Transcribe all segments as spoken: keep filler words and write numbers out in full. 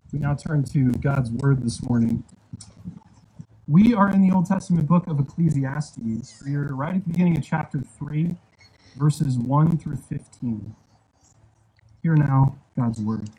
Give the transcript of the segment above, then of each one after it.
We now turn to God's Word this morning. We are in the Old Testament book of Ecclesiastes. We are right at the beginning of chapter three, verses one through fifteen. Hear now God's Word.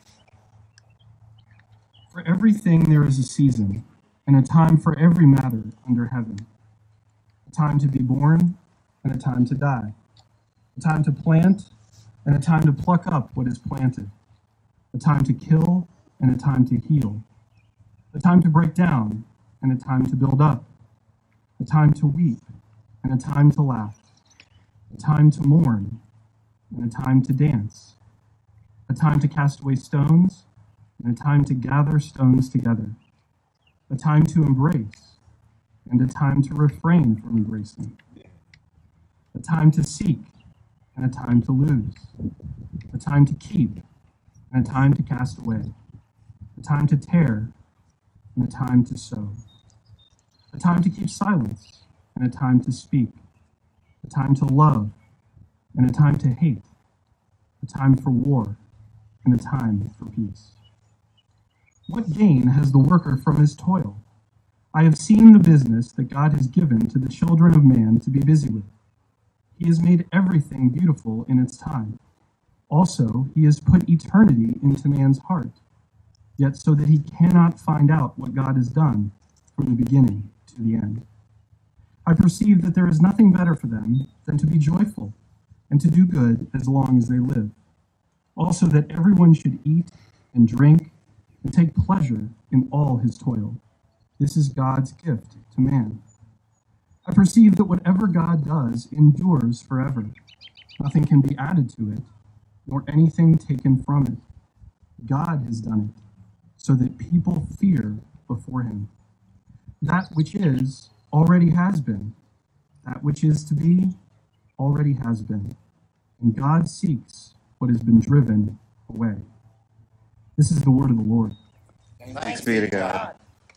For everything there is a season, and a time for every matter under heaven. A time to be born, and a time to die. A time to plant, and a time to pluck up what is planted. A time to kill, and a time to heal. A time to break down, and a time to build up. A time to weep, and a time to laugh. A time to mourn, and a time to dance. A time to cast away stones, and a time to gather stones together. A time to embrace, and a time to refrain from embracing. A time to seek, and a time to lose. A time to keep, and a time to cast away. A time to tear, and a time to sow. A time to keep silence, and a time to speak. A time to love, and a time to hate. A time for war, and a time for peace. What gain has the worker from his toil? I have seen the business that God has given to the children of man to be busy with. He has made everything beautiful in its time. Also, he has put eternity into man's heart, yet so that he cannot find out what God has done from the beginning to the end. I perceive that there is nothing better for them than to be joyful and to do good as long as they live. Also that everyone should eat and drink and take pleasure in all his toil. This is God's gift to man. I perceive that whatever God does endures forever. Nothing can be added to it, nor anything taken from it. God has done it, so that people fear before him. That which is already has been. That which is to be already has been. And God seeks what has been driven away. This is the word of the Lord. Thanks be to God.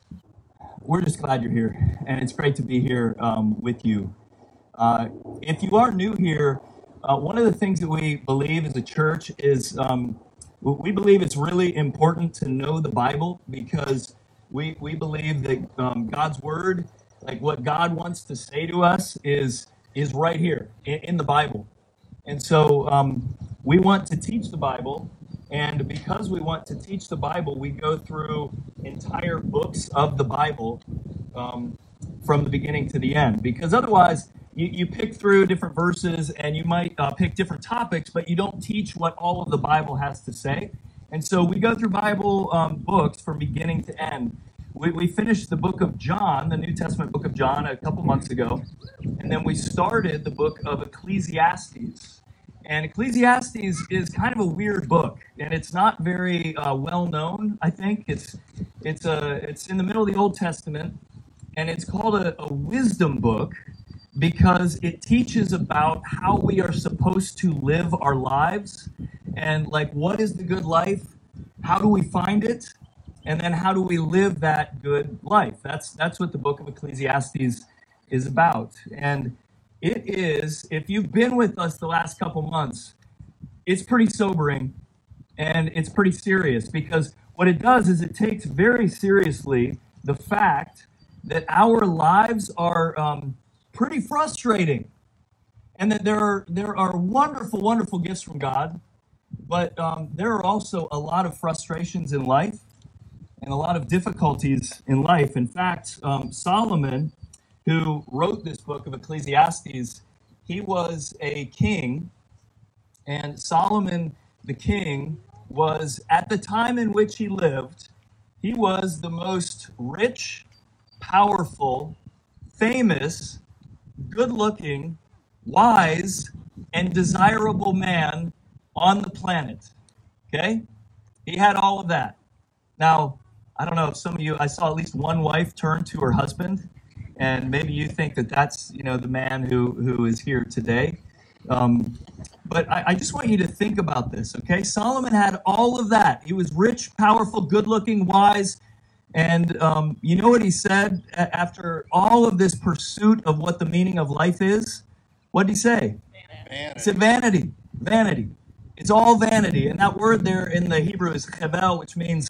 We're just glad you're here, and it's great to be here um, with you. Uh, if you are new here, uh, one of the things that we believe as a church is um, we believe it's really important to know the Bible, because we we believe that um, God's word, like what God wants to say to us, is is right here in, in the Bible. And so um, we want to teach the Bible, and because we want to teach the Bible, we go through entire books of the Bible um, from the beginning to the end. Because otherwise, you, you pick through different verses and you might uh, pick different topics, but you don't teach what all of the Bible has to say. And so we go through Bible um, books from beginning to end. We, we finished the book of John, the New Testament book of John, a couple months ago. And then we started the book of Ecclesiastes. And Ecclesiastes is kind of a weird book, and it's not very uh, well known. I think it's it's a it's in the middle of the Old Testament, and it's called a, a wisdom book because it teaches about how we are supposed to live our lives, and like what is the good life, how do we find it, and then how do we live that good life. That's that's what the book of Ecclesiastes is about. And it is, if you've been with us the last couple months, it's pretty sobering and it's pretty serious, because what it does is it takes very seriously the fact that our lives are um, pretty frustrating, and that there are there are wonderful, wonderful gifts from God, but um, there are also a lot of frustrations in life and a lot of difficulties in life. In fact, um, Solomon, who wrote this book of Ecclesiastes, he was a king, and Solomon the king was, at the time in which he lived, he was the most rich, powerful, famous, good-looking, wise, and desirable man on the planet. Okay? He had all of that. Now, I don't know if some of you, I saw at least one wife turn to her husband, and maybe you think that that's, you know, the man who, who is here today. Um, but I, I just want you to think about this, okay? Solomon had all of that. He was rich, powerful, good-looking, wise, and um, you know what he said after all of this pursuit of what the meaning of life is? What did he say? Vanity. He said vanity, vanity. It's all vanity. And that word there in the Hebrew is chevel, which means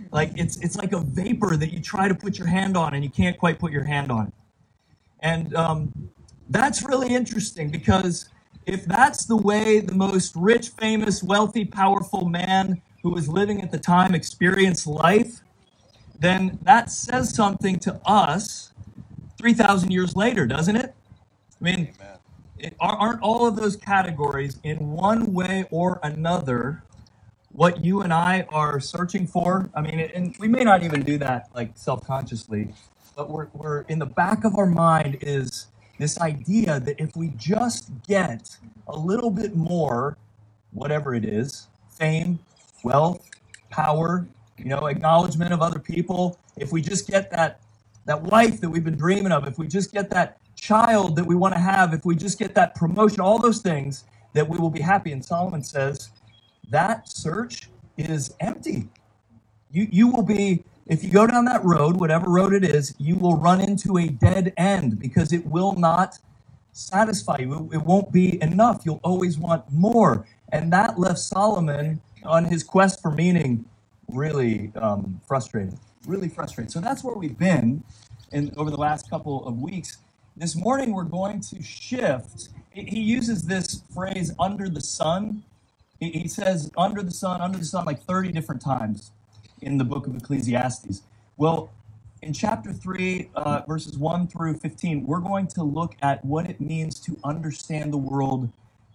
Like it's it's like a vapor that you try to put your hand on and you can't quite put your hand on it. And um, that's really interesting because if that's the way the most rich, famous, wealthy, powerful man who was living at the time experienced life, then that says something to us three thousand years later, doesn't it? I mean, it, aren't all of those categories in one way or another what you and I are searching for? I mean, and we may not even do that like self-consciously, but we're, we're in the back of our mind is this idea that if we just get a little bit more, whatever it is, fame, wealth, power, you know, acknowledgement of other people, if we just get that that wife that we've been dreaming of, if we just get that child that we want to have, if we just get that promotion, all those things, that we will be happy. And Solomon says that search is empty. You you will be, if you go down that road, whatever road it is, you will run into a dead end because it will not satisfy you. It won't be enough. You'll always want more. And that left Solomon on his quest for meaning really um, frustrated, really frustrated. So that's where we've been in over the last couple of weeks. This morning we're going to shift. He uses this phrase under the sun. He he says under the sun, under the sun like thirty different times in the book of Ecclesiastes. Well, in chapter three, uh, verses one through fifteen, we're going to look at what it means to understand the world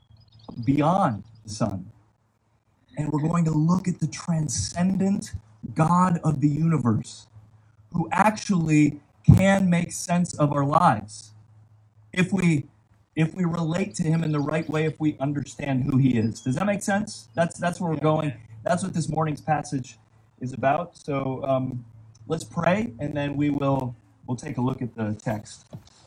beyond the sun. And we're going to look at the transcendent God of the universe who actually can make sense of our lives if we if we relate to him in the right way, if we understand who he is. Does that make sense? That's that's where we're going. That's what this morning's passage is about. So um, let's pray, and then we will we'll take a look at the text.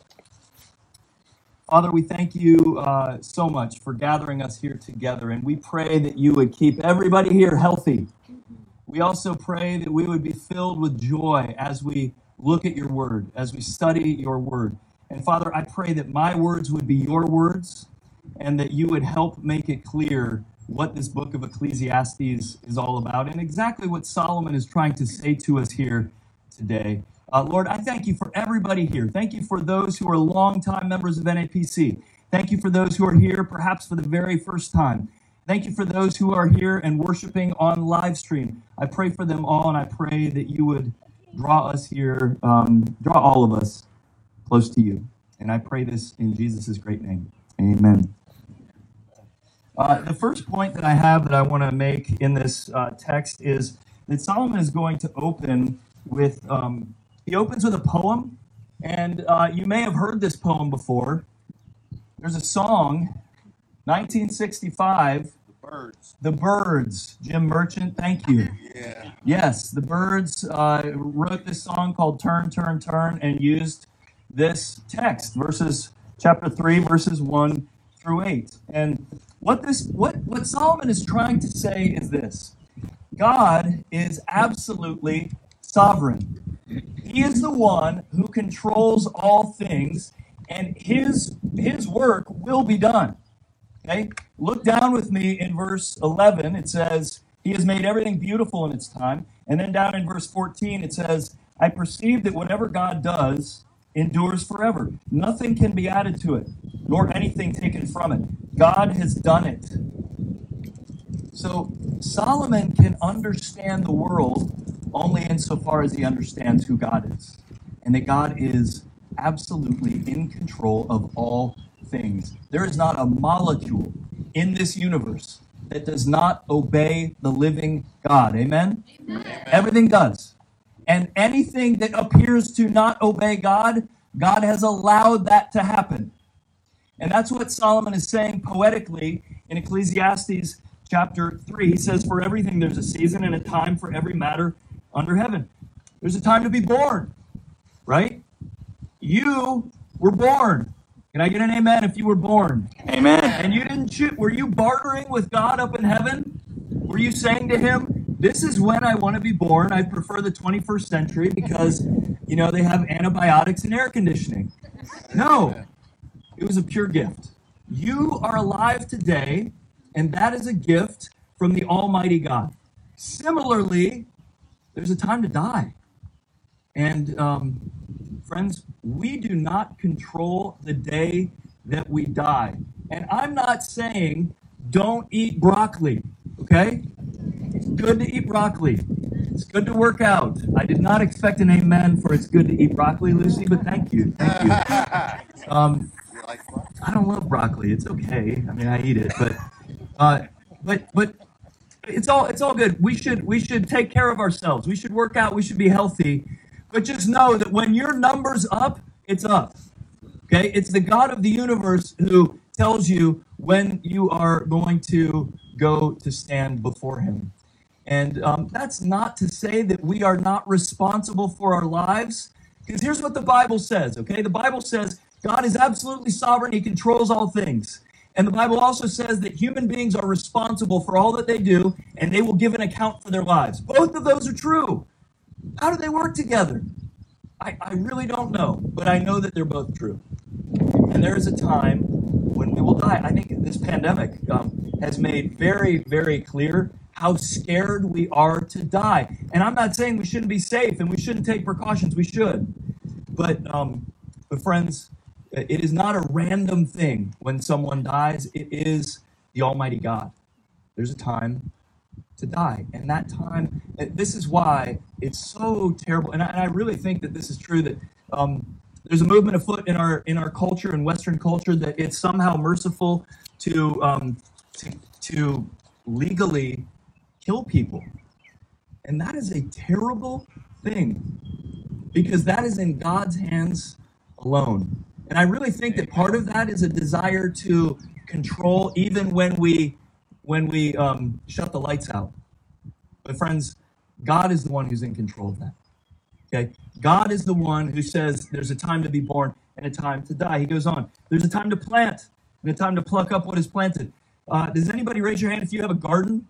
Father, we thank you uh, so much for gathering us here together, and we pray that you would keep everybody here healthy. We also pray that we would be filled with joy as we look at your word, as we study your word. And Father, I pray that my words would be your words, and that you would help make it clear what this book of Ecclesiastes is all about, and exactly what Solomon is trying to say to us here today. Uh, Lord, I thank you for everybody here. Thank you for those who are longtime members of N A P C. Thank you for those who are here perhaps for the very first time. Thank you for those who are here and worshiping on live stream. I pray for them all, and I pray that you would draw us here, um, draw all of us close to you. And I pray this in Jesus' great name. Amen. Uh, the first point that I have that I want to make in this uh, text is that Solomon is going to open with, um, he opens with a poem, and uh, you may have heard this poem before. There's a song, nineteen sixty-five, The Byrds. The Byrds. Jim Merchant, thank you. Yeah. Yes, the Byrds uh, wrote this song called Turn, Turn, Turn, and used this text, verses chapter three, verses one through eight. And what this what, what Solomon is trying to say is this: God is absolutely sovereign. He is the one who controls all things, and his his work will be done. Okay? Look down with me in verse eleven. It says, he has made everything beautiful in its time. And then down in verse fourteen, it says, I perceive that whatever God does endures forever. Nothing can be added to it, nor anything taken from it. God has done it. So Solomon can understand the world only insofar as he understands who God is, and that God is absolutely in control of all things. There is not a molecule in this universe that does not obey the living God. Amen? Amen. Everything does. And anything that appears to not obey God, God has allowed that to happen. And that's what Solomon is saying poetically in Ecclesiastes chapter three. He says, for everything there's a season and a time for every matter under heaven. There's a time to be born, right? You were born. Can I get an amen if you were born? Amen. And you didn't choose. Were you bartering with God up in heaven? Were you saying to him, this is when I want to be born. I prefer the twenty-first century because, you know, they have antibiotics and air conditioning. No, it was a pure gift. You are alive today, and that is a gift from the Almighty God. Similarly, there's a time to die. And um, friends, we do not control the day that we die. And I'm not saying don't eat broccoli, okay? It's good to eat broccoli. It's good to work out. I did not expect an amen for it's good to eat broccoli, Lucy, but thank you. Thank you. Um, I don't love broccoli. It's okay. I mean, I eat it, but uh, but but it's all it's all good. We should we should take care of ourselves. We should work out. We should be healthy. But just know that when your number's up, it's up. Okay? It's the God of the universe who tells you when you are going to go to stand before him. And um, that's not to say that we are not responsible for our lives. Because here's what the Bible says, okay? The Bible says God is absolutely sovereign. He controls all things. And the Bible also says that human beings are responsible for all that they do, and they will give an account for their lives. Both of those are true. How do they work together? I, I really don't know, but I know that they're both true. And there is a time when we will die. I think this pandemic um, has made very, very clear how scared we are to die. And I'm not saying we shouldn't be safe and we shouldn't take precautions. We should. But, um, but friends, it is not a random thing when someone dies. It is the Almighty God. There's a time to die. And that time, this is why it's so terrible. And I, and I really think that this is true, that um, there's a movement afoot in our in our culture, in Western culture, that it's somehow merciful to um, to, to legally kill people. And that is a terrible thing, because that is in God's hands alone. And I really think that part of that is a desire to control, even when we when we um, shut the lights out. But friends, God is the one who's in control of that. Okay? God is the one who says there's a time to be born and a time to die. He goes on, there's a time to plant and a time to pluck up what is planted. Uh, does anybody raise your hand if you have a garden?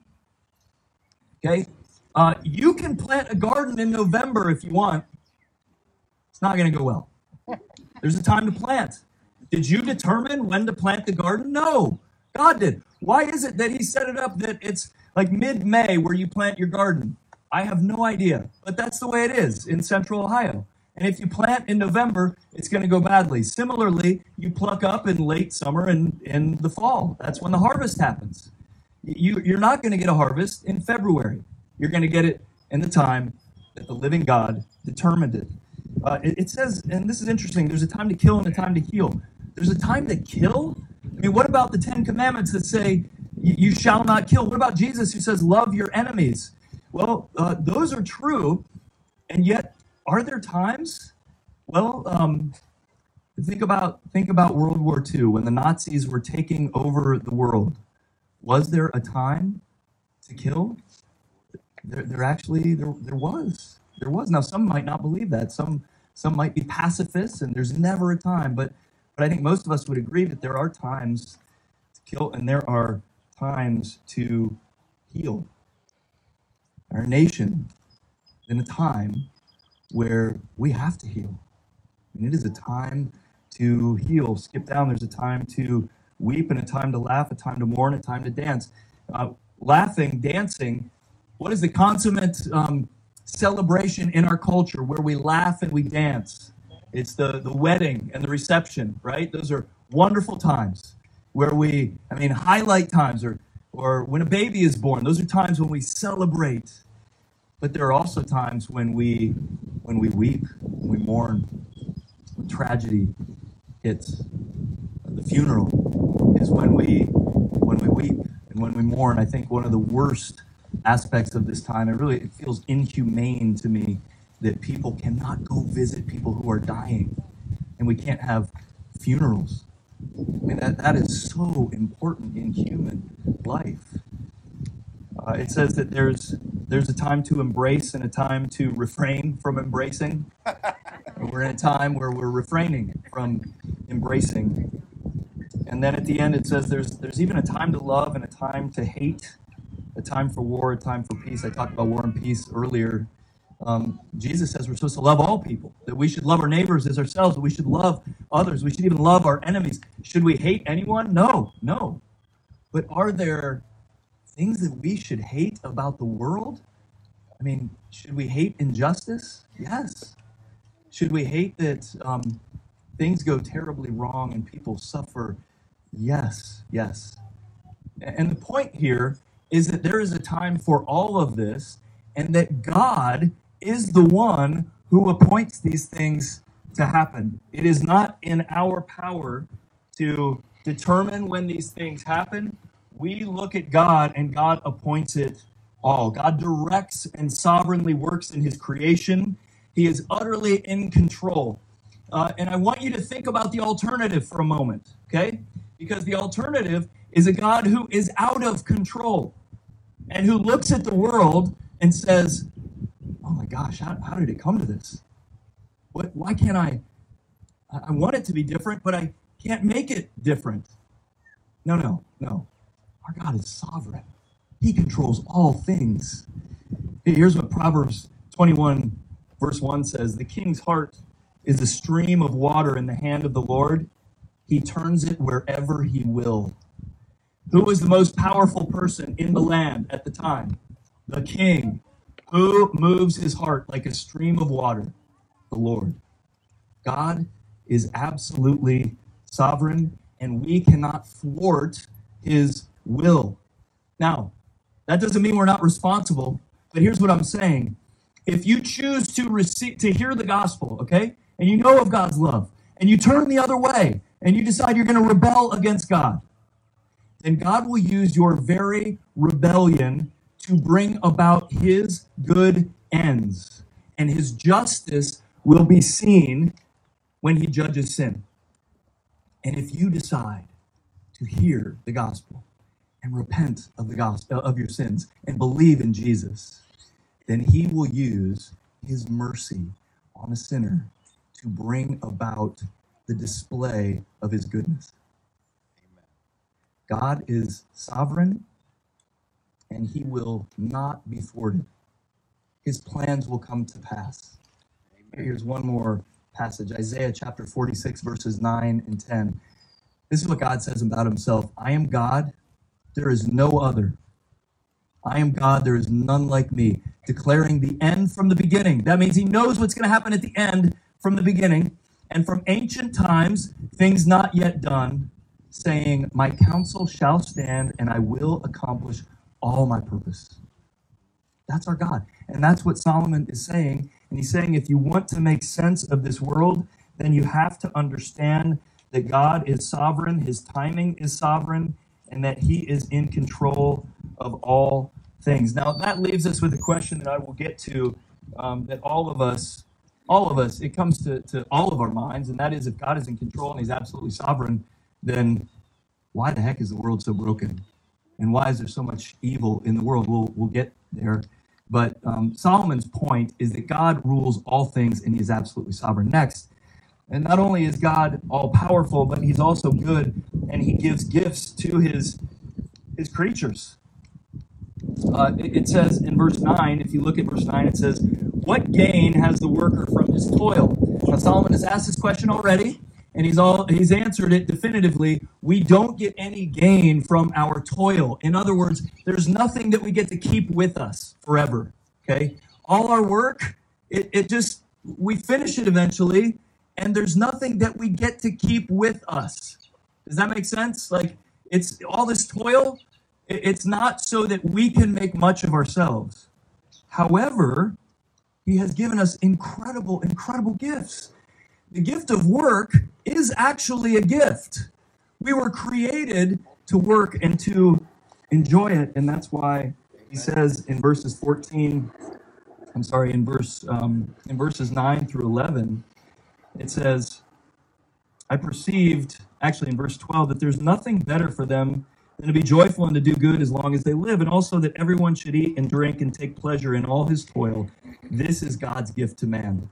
Okay? Uh, you can plant a garden in November if you want. It's not going to go well. There's a time to plant. Did you determine when to plant the garden? No, God did. Why is it that he set it up that it's like mid-May where you plant your garden? I have no idea, but that's the way it is in Central Ohio. And if you plant in November, it's going to go badly. Similarly, you pluck up in late summer and in the fall. That's when the harvest happens. You, you're not going to get a harvest in February. You're going to get it in the time that the living God determined it. Uh, it, it says, and this is interesting, there's a time to kill and a time to heal. There's a time to kill? I mean, what about the Ten Commandments that say, you shall not kill? What about Jesus who says, love your enemies? Well, uh, those are true, and yet, are there times? Well, um, think about think about World War Two, when the Nazis were taking over the world. Was there a time to kill? There, there actually, there, there was. There was. Now, some might not believe that. Some some might be pacifists, and there's never a time. But but I think most of us would agree that there are times to kill, and there are times to heal. Our nation in a time where we have to heal. And it is a time to heal. Skip down, there's a time to weep and a time to laugh, a time to mourn, a time to dance. Uh, laughing, dancing, what is the consummate um, celebration in our culture where we laugh and we dance? It's the, the wedding and the reception, right? Those are wonderful times where we, I mean, highlight times, or, or when a baby is born. Those are times when we celebrate. But there are also times when we when we weep, when we mourn, when tragedy hits. The funeral is when we when we weep and when we mourn. I think one of the worst aspects of this time, it really it feels inhumane to me that people cannot go visit people who are dying, and we can't have funerals. I mean, that, that is so important in human life. Uh, it says that there's there's a time to embrace and a time to refrain from embracing. We're in a time where we're refraining from embracing. And then at the end it says there's there's even a time to love and a time to hate, a time for war, a time for peace. I talked about war and peace earlier. Um, Jesus says we're supposed to love all people, that we should love our neighbors as ourselves, that we should love others, we should even love our enemies. Should we hate anyone? No, no. But are there things that we should hate about the world? I mean, should we hate injustice? Yes. Should we hate that um, things go terribly wrong and people suffer? Yes, yes. And the point here is that there is a time for all of this, and that God is the one who appoints these things to happen. It is not in our power to determine when these things happen. We look at God, and God appoints it all. God directs and sovereignly works in his creation. He is utterly in control. Uh, and I want you to think about the alternative for a moment, okay? Because the alternative is a God who is out of control and who looks at the world and says, oh my gosh, how, how did it come to this? What, why can't I, I want it to be different, but I can't make it different. No, no, no. Our God is sovereign. He controls all things. Here's what Proverbs twenty-one verse one says. The king's heart is a stream of water in the hand of the Lord. He turns it wherever he will. Who was the most powerful person in the land at the time? The king. Who moves his heart like a stream of water? The Lord. God is absolutely sovereign, and we cannot thwart his will. Now, that doesn't mean we're not responsible, but here's what I'm saying. If you choose to receive, to hear the gospel, okay, and you know of God's love, and you turn the other way, and you decide you're going to rebel against God, then God will use your very rebellion to bring about his good ends, and his justice will be seen when he judges sin. And if you decide to hear the gospel and repent of the gospel of your sins and believe in Jesus, then he will use his mercy on a sinner to bring about the display of his goodness. Amen. God is sovereign, and he will not be thwarted. His plans will come to pass. Amen. Here's one more passage, Isaiah chapter forty-six, verses nine and ten. This is what God says about himself. I am God, there is no other. I am God, there is none like me, declaring the end from the beginning. That means he knows what's going to happen at the end from the beginning, and from ancient times, things not yet done, saying, my counsel shall stand, and I will accomplish all my purpose. That's our God. And that's what Solomon is saying. And he's saying, if you want to make sense of this world, then you have to understand that God is sovereign, his timing is sovereign, and that he is in control of all things. Now, that leaves us with a question that I will get to, um, that all of us, all of us, it comes to, to all of our minds, and that is, if God is in control and he's absolutely sovereign, then why the heck is the world so broken? And why is there so much evil in the world? We'll, we'll get there. But um, Solomon's point is that God rules all things and he is absolutely sovereign. Next, and not only is God all powerful, but he's also good, and he gives gifts to his, his creatures. Uh, it, it says in verse nine, if you look at verse nine, it says, what gain has the worker from his toil? Now, Solomon has asked this question already, and he's all he's answered it definitively. We don't get any gain from our toil. In other words, there's nothing that we get to keep with us forever. Okay? All our work, it, it just, we finish it eventually, and there's nothing that we get to keep with us. Does that make sense? Like, it's all this toil, it, it's not so that we can make much of ourselves. However, he has given us incredible, incredible gifts. The gift of work is actually a gift. We were created to work and to enjoy it, and that's why he says in verses fourteen, I'm sorry, in verse um, in verses nine through eleven, it says, I perceived, actually in verse twelve, that there's nothing better for them than to be joyful and to do good as long as they live, and also that everyone should eat and drink and take pleasure in all his toil. This is God's gift to man.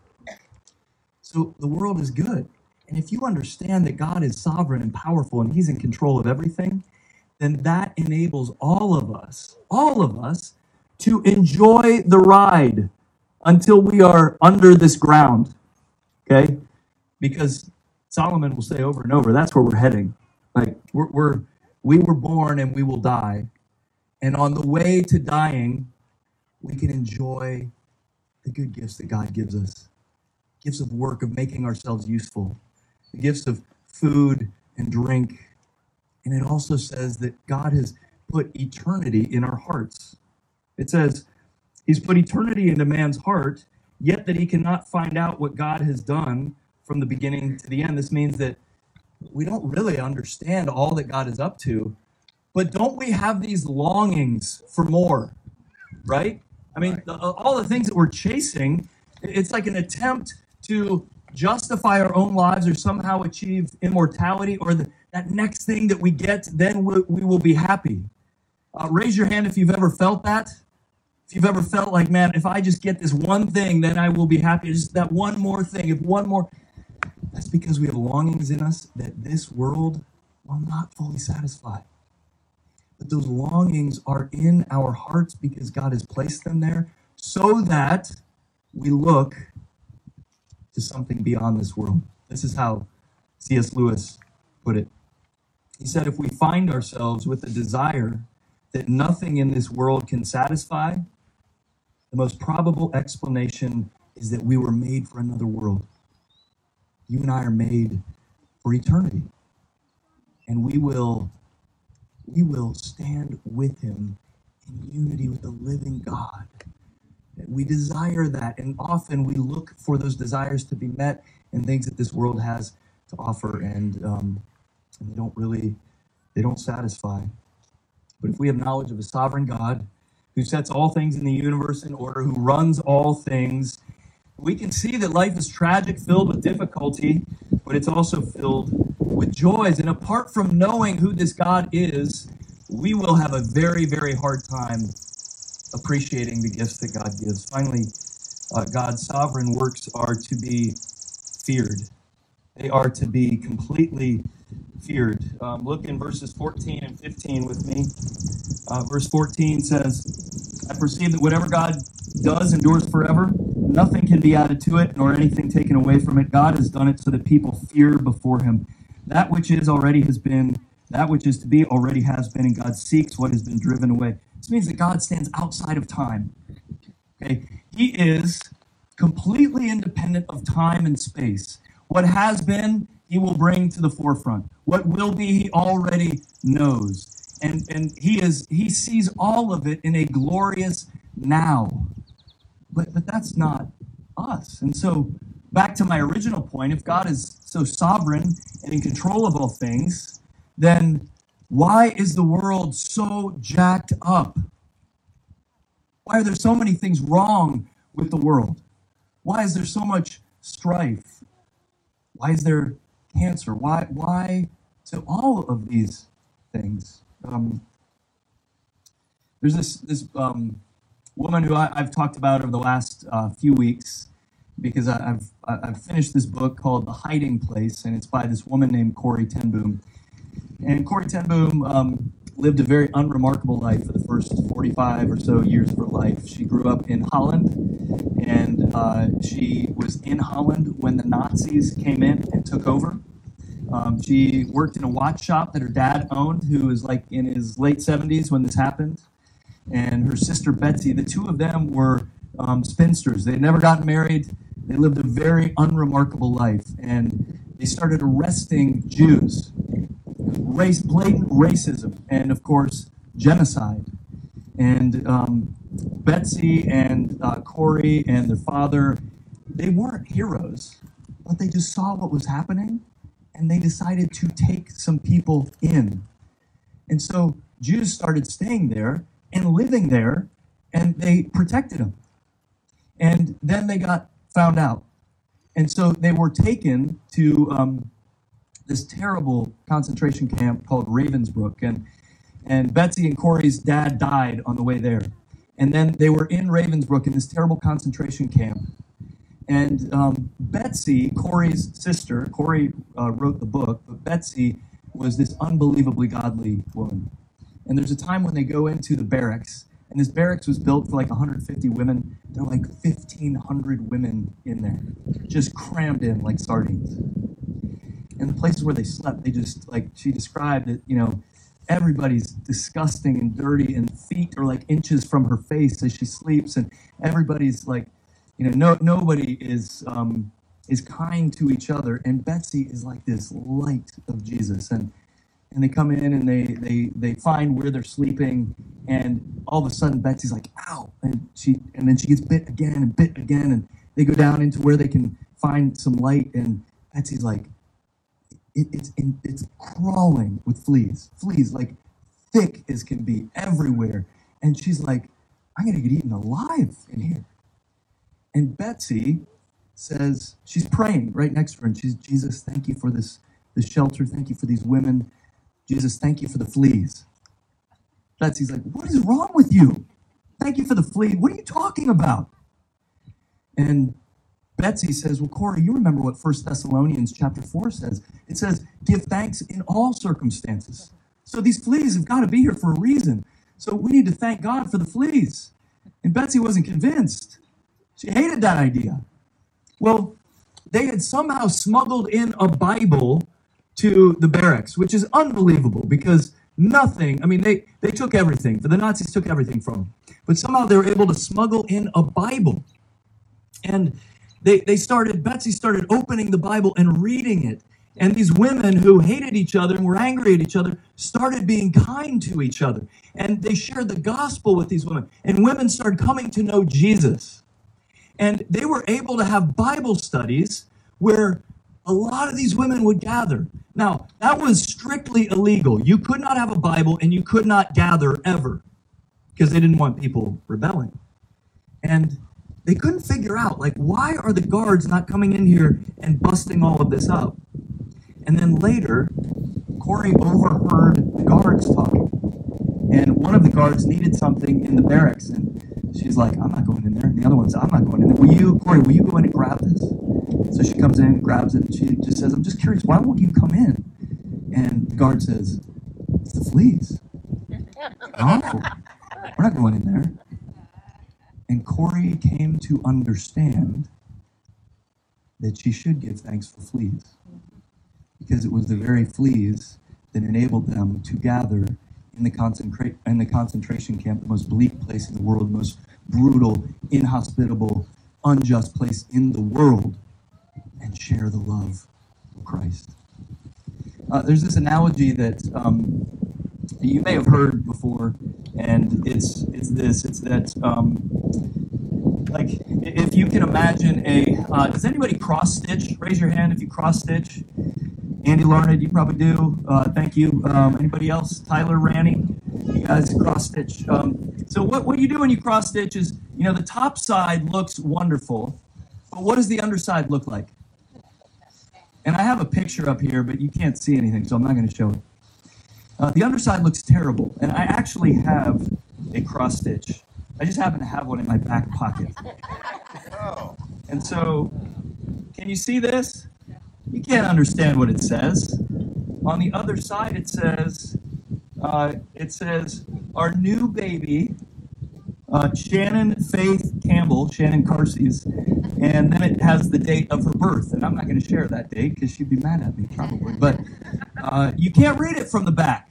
So the world is good. And if you understand that God is sovereign and powerful and he's in control of everything, then that enables all of us, all of us, to enjoy the ride until we are under this ground. Okay? Because Solomon will say over and over, that's where we're heading. Like, we're, we're we were born and we will die. And on the way to dying, we can enjoy the good gifts that God gives us. Gifts of work, of making ourselves useful. The gifts of food and drink. And it also says that God has put eternity in our hearts. It says, He's put eternity into man's heart, yet that he cannot find out what God has done from the beginning to the end. This means that we don't really understand all that God is up to, but don't we have these longings for more, right? I mean, the, all the things that we're chasing, it's like an attempt to justify our own lives or somehow achieve immortality or the, that next thing that we get, then we, we will be happy. Uh, raise your hand if you've ever felt that. If you've ever felt like, man, if I just get this one thing, then I will be happy. Just that one more thing, if one more. That's because we have longings in us that this world will not fully satisfy. But those longings are in our hearts because God has placed them there so that we look to something beyond this world. This is how C S Lewis put it. He said, if we find ourselves with a desire that nothing in this world can satisfy, the most probable explanation is that we were made for another world. You and I are made for eternity. And we will, we will stand with him in unity with the living God. We desire that, and often we look for those desires to be met in things that this world has to offer, and, um, and they don't really, they don't satisfy. But if we have knowledge of a sovereign God who sets all things in the universe in order, who runs all things, we can see that life is tragic, filled with difficulty, but it's also filled with joys. And apart from knowing who this God is, we will have a very, very hard time appreciating the gifts that God gives. Finally, uh, God's sovereign works are to be feared. They are to be completely feared. Um, look in verses fourteen and fifteen with me. Uh, verse fourteen says, I perceive that whatever God does endures forever. Nothing can be added to it, nor anything taken away from it. God has done it so that people fear before him. That which is already has been, that which is to be already has been, and God seeks what has been driven away. This means that God stands outside of time. Okay, he is completely independent of time and space. What has been, he will bring to the forefront. What will be, he already knows. And and he is he sees all of it in a glorious now. But but that's not us. And so back to my original point, if God is so sovereign and in control of all things, then why is the world so jacked up? Why are there so many things wrong with the world? Why is there so much strife? Why is there cancer? Why, why to all of these things? Um, there's this this um, woman who I, I've talked about over the last uh, few weeks because I, I've I've finished this book called The Hiding Place, and it's by this woman named Corrie ten Boom. And Corrie ten Boom um, lived a very unremarkable life for the first forty-five or so years of her life. She grew up in Holland, and uh, she was in Holland when the Nazis came in and took over. Um, she worked in a watch shop that her dad owned, who was like in his late seventies when this happened. And her sister Betsy, the two of them were um, spinsters. They had never gotten married. They lived a very unremarkable life. And they started arresting Jews. Race, blatant racism, and of course, genocide. And um, Betsy and uh, Corrie and their father, they weren't heroes, but they just saw what was happening, and they decided to take some people in. And so Jews started staying there and living there, and they protected them. And then they got found out. And so they were taken to um, this terrible concentration camp called Ravensbrück. And, and Betsy and Corrie's dad died on the way there. And then they were in Ravensbrück in this terrible concentration camp. And um, Betsy, Corrie's sister, Corrie uh, wrote the book, but Betsy was this unbelievably godly woman. And there's a time when they go into the barracks, and this barracks was built for like one hundred fifty women. There were like fifteen hundred women in there, just crammed in like sardines. And the places where they slept, they just, like she described it, you know, everybody's disgusting and dirty, and feet are like inches from her face as she sleeps, and everybody's like, you know, no nobody is um, is kind to each other. And Betsy is like this light of Jesus, and and they come in and they they they find where they're sleeping, and all of a sudden Betsy's like, ow, and she and then she gets bit again and bit again, and they go down into where they can find some light, and Betsy's like, it, it's in, it's crawling with fleas, fleas like thick as can be everywhere, and she's like, I'm gonna get eaten alive in here. And Betsy says, she's praying right next to her, and she's, Jesus, thank you for this this shelter, thank you for these women. Jesus, thank you for the fleas. Betsy's like, what is wrong with you? Thank you for the fleas. What are you talking about? And Betsy says, well, Corey, you remember what First Thessalonians chapter four says. It says, give thanks in all circumstances. So these fleas have got to be here for a reason. So we need to thank God for the fleas. And Betsy wasn't convinced. She hated that idea. Well, they had somehow smuggled in a Bible to the barracks, which is unbelievable because nothing, I mean, they, they took everything. The Nazis took everything from them. But somehow they were able to smuggle in a Bible. And they, they started, Betsy started opening the Bible and reading it. And these women who hated each other and were angry at each other started being kind to each other. And they shared the gospel with these women. And women started coming to know Jesus. And they were able to have Bible studies where a lot of these women would gather. Now, that was strictly illegal. You could not have a Bible and you could not gather ever because they didn't want people rebelling. And they couldn't figure out, like, why are the guards not coming in here and busting all of this up? And then later, Corey overheard the guards talking. And one of the guards needed something in the barracks. And she's like, I'm not going in there. And the other one's, I'm not going in there. Will you, Corey, will you go in and grab this? So she comes in, grabs it, and she just says, I'm just curious, why won't you come in? And the guard says, it's the fleas. Oh, we're not going in there. And Corey came to understand that she should give thanks for fleas, because it was the very fleas that enabled them to gather in the, concentra- in the concentration camp, the most bleak place in the world, the most brutal, inhospitable, unjust place in the world, and share the love of Christ. Uh, there's this analogy that um, you may have heard before, and it's it's this, it's that, um, like, if you can imagine a, uh, does anybody cross-stitch? Raise your hand if you cross-stitch. Andy Larned, you probably do. Uh, thank you. Um, anybody else? Tyler, Ranny? You guys cross-stitch. Um, so what, what you do when you cross-stitch is, you know, the top side looks wonderful, but what does the underside look like? And I have a picture up here, but you can't see anything, so I'm not going to show it. Uh, the underside looks terrible, and I actually have a cross-stitch. I just happen to have one in my back pocket. And so, can you see this? You can't understand what it says. On the other side, it says, uh, it says, our new baby, uh, Shannon Faith Campbell, Shannon Carsey's, and then it has the date of her birth. And I'm not going to share that date because she'd be mad at me probably. But uh, you can't read it from the back.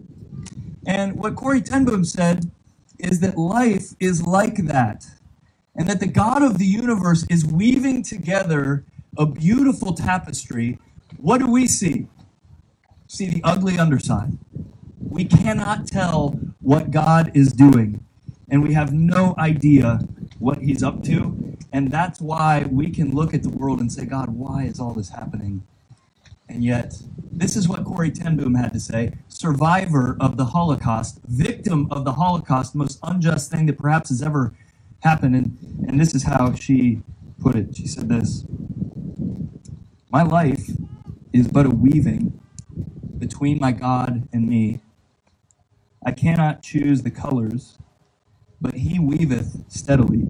And what Corrie ten Boom said is that life is like that. And that the God of the universe is weaving together a beautiful tapestry. What do we see? See the ugly underside. We cannot tell what God is doing, and we have no idea what he's up to. And that's why we can look at the world and say, God, why is all this happening? And yet, this is what Corrie ten Boom had to say. Survivor of the Holocaust, victim of the Holocaust, most unjust thing that perhaps has ever happened. And, and this is how she put it. She said this: my life is but a weaving between my God and me. I cannot choose the colors, but he weaveth steadily.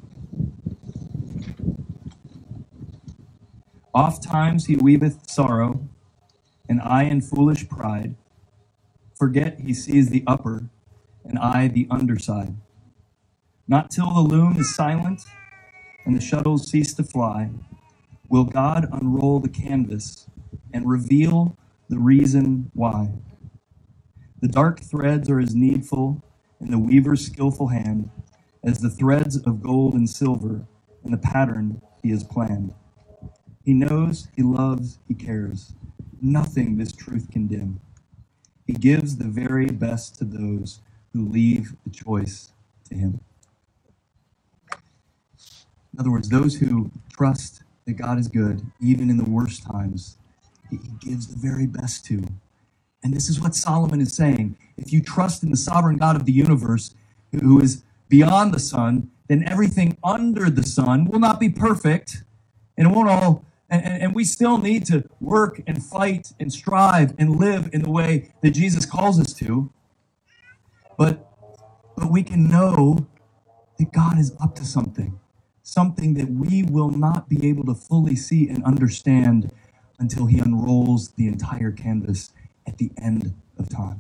Oft times he weaveth sorrow, and I in foolish pride forget he sees the upper, and I the underside. Not till the loom is silent and the shuttles cease to fly will God unroll the canvas and reveal the reason why. The dark threads are as needful in the weaver's skillful hand as the threads of gold and silver in the pattern he has planned. He knows, he loves, he cares. Nothing this truth can dim. He gives the very best to those who leave the choice to him. In other words, those who trust that God is good, even in the worst times, he gives the very best to. And this is what Solomon is saying. If you trust in the sovereign God of the universe, who is beyond the sun, then everything under the sun will not be perfect, and it won't all, and, and we still need to work and fight and strive and live in the way that Jesus calls us to. But, but we can know that God is up to something, something that we will not be able to fully see and understand until he unrolls the entire canvas at the end of time.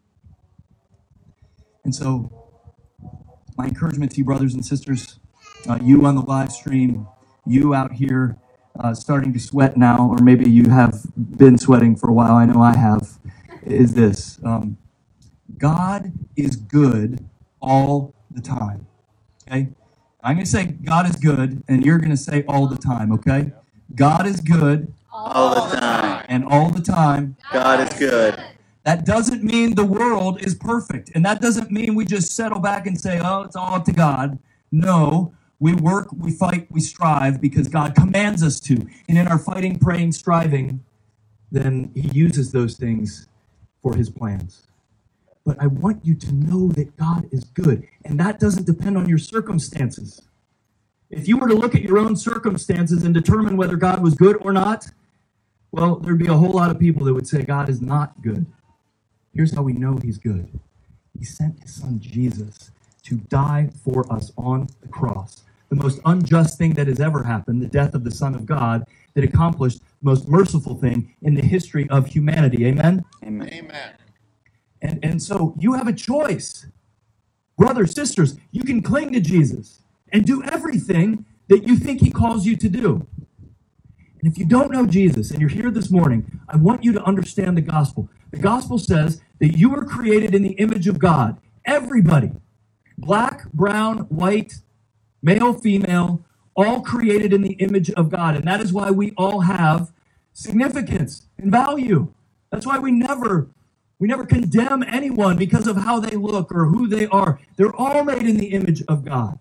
And so, my encouragement to you, brothers and sisters, uh, you on the live stream, you out here uh, starting to sweat now, or maybe you have been sweating for a while, I know I have, is this. Um, God is good all the time, okay? I'm going to say God is good, and you're going to say all the time, okay? God is good All the time. and all the time. God is good. That doesn't mean the world is perfect. And that doesn't mean we just settle back and say, oh, it's all up to God. No, we work, we fight, we strive because God commands us to. And in our fighting, praying, striving, then he uses those things for his plans. But I want you to know that God is good. And that doesn't depend on your circumstances. If you were to look at your own circumstances and determine whether God was good or not, well, there'd be a whole lot of people that would say God is not good. Here's how we know he's good. He sent his son Jesus to die for us on the cross. The most unjust thing that has ever happened, the death of the Son of God, that accomplished the most merciful thing in the history of humanity. Amen? Amen. Amen. And, and so you have a choice. Brothers, sisters, you can cling to Jesus and do everything that you think he calls you to do. And if you don't know Jesus and you're here this morning, I want you to understand the gospel. The gospel says that you were created in the image of God. Everybody, black, brown, white, male, female, all created in the image of God. And that is why we all have significance and value. That's why we never, we never condemn anyone because of how they look or who they are. They're all made in the image of God.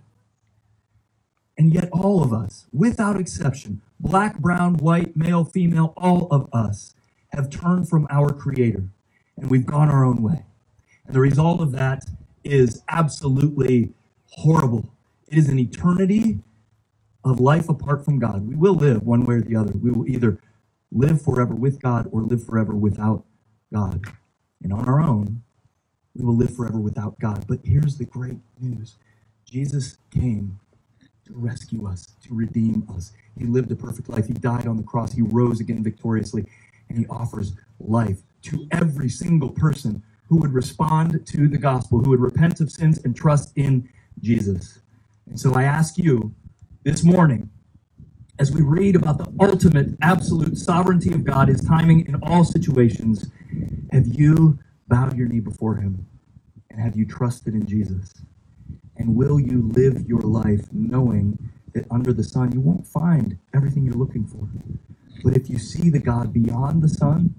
And yet all of us, without exception, black, brown, white, male, female, all of us have turned from our Creator, and we've gone our own way. And the result of that is absolutely horrible. It is an eternity of life apart from God. We will live one way or the other. We will either live forever with God or live forever without God. And on our own, we will live forever without God. But here's the great news. Jesus came to rescue us, to redeem us. He lived a perfect life. He died on the cross. He rose again victoriously. And he offers life to every single person who would respond to the gospel, who would repent of sins and trust in Jesus. And so I ask you this morning, as we read about the ultimate, absolute sovereignty of God, his timing in all situations, have you bowed your knee before him? And have you trusted in Jesus? And will you live your life knowing that under the sun you won't find everything you're looking for? But if you see the God beyond the sun,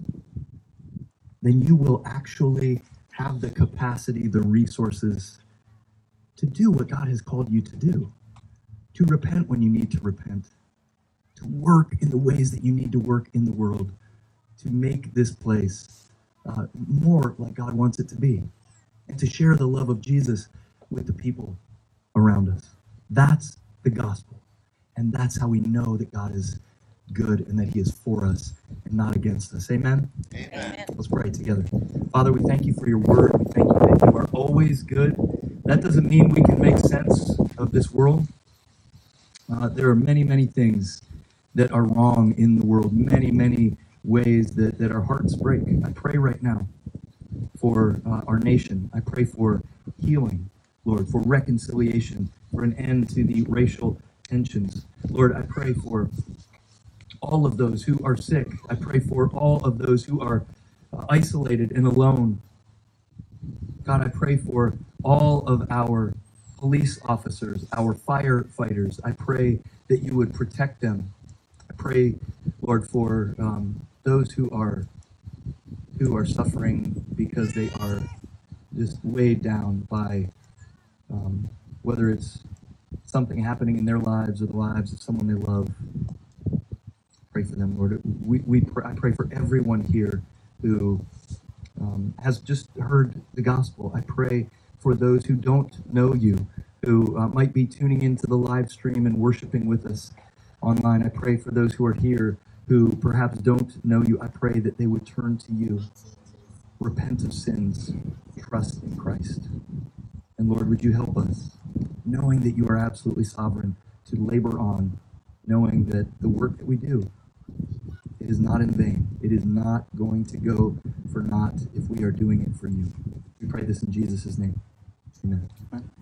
then you will actually have the capacity, the resources to do what God has called you to do. To repent when you need to repent. To work in the ways that you need to work in the world. To make this place uh, more like God wants it to be. And to share the love of Jesus with the people around us. That's the gospel. And that's how we know that God is good and that he is for us and not against us. Amen? Amen. Let's pray together. Father, we thank you for your word. We thank you that you are always good. That doesn't mean we can make sense of this world. Uh, there are many, many things that are wrong in the world, many, many ways that, that our hearts break. I pray right now for uh, our nation. I pray for healing, Lord, for reconciliation, for an end to the racial tensions. Lord, I pray for all of those who are sick. I pray for all of those who are uh, isolated and alone. God, I pray for all of our police officers, our firefighters. I pray that you would protect them. I pray, Lord, for um, those who are who are suffering because they are just weighed down by um, whether it's something happening in their lives or the lives of someone they love. Pray for them, Lord. We, we pray, I pray for everyone here who um, has just heard the gospel. I pray for those who don't know you, who uh, might be tuning into the live stream and worshiping with us online. I pray for those who are here who perhaps don't know you. I pray that they would turn to you, repent of sins, trust in Christ. And Lord, would you help us, knowing that you are absolutely sovereign, to labor on, knowing that the work that we do, it is not in vain. It is not going to go for naught if we are doing it for you. We pray this in Jesus' name. Amen.